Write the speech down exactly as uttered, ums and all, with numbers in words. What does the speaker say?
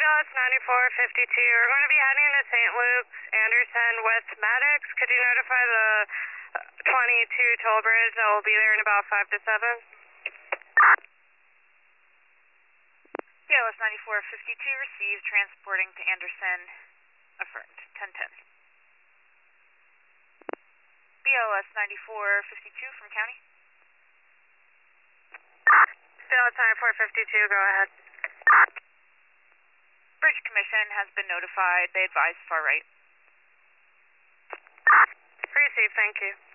B L S ninety-four fifty-two, we're going to be heading to Saint Luke's, Anderson with Maddox. Could you notify the twenty-two toll bridge that will be there in about five to seven? B L S ninety-four fifty-two, received, transporting to Anderson, affirmed, ten ten. B L S ninety-four fifty-two from County. B L S ninety-four fifty-two, go ahead. Bridge Commission has been notified. They advise far right. Received, thank you.